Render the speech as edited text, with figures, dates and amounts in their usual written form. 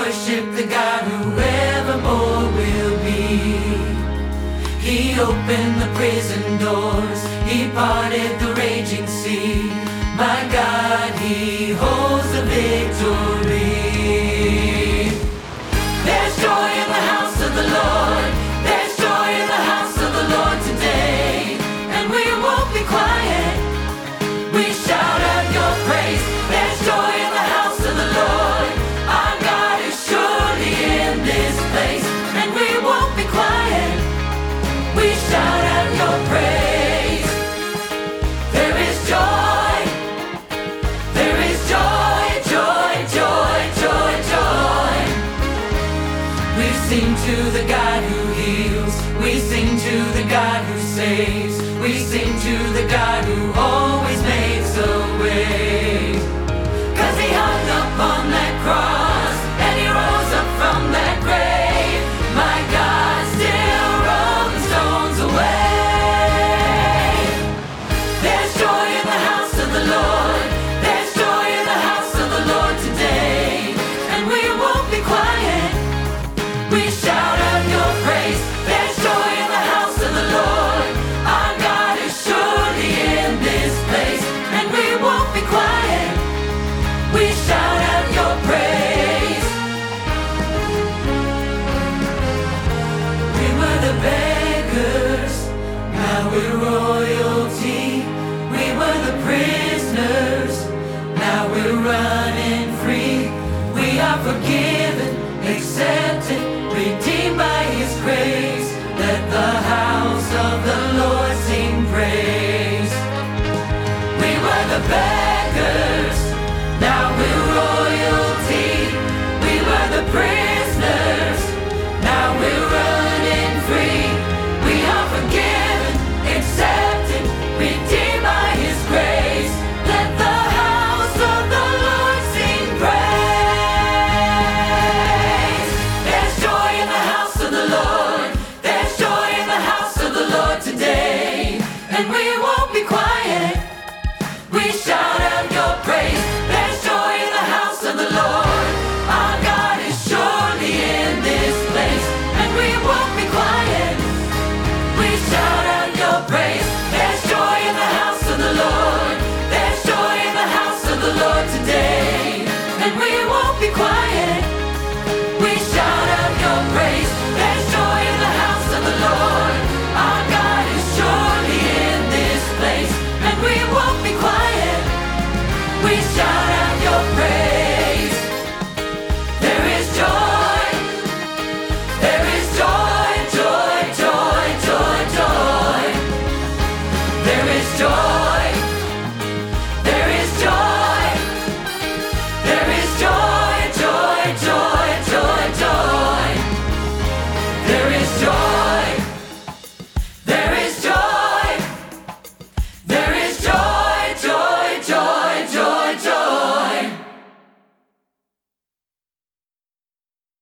worship the God who evermore will be. He opened the prison doors, He parted the raging sea. My God, He holds the victory. There's joy in the house of the Lord. There's joy in the house of the Lord today. And we won't be quiet. We shout out your praise. There's joy in the house of the Lord. Our God is surely in this place. And we won't be quiet. We shout out your praise. There is joy. There is joy, joy, joy, joy, joy. We sing to the God who heals. We sing to the God who saves. We sing to the God who always makes a way. 'Cause He hung up on that cross and He rose up from that grave. My God still rolls the stones away. There's joy in the house of the Lord. There's joy in the house of the Lord today. And we won't be quiet. We shout out your praise. There's joy in the house of the Lord. Our God is surely in this place. And we won't be quiet. We shout out your praise. We were the beggars, now we're royalty. We were the prisoners, now we're running free. We are forgiven, accepted,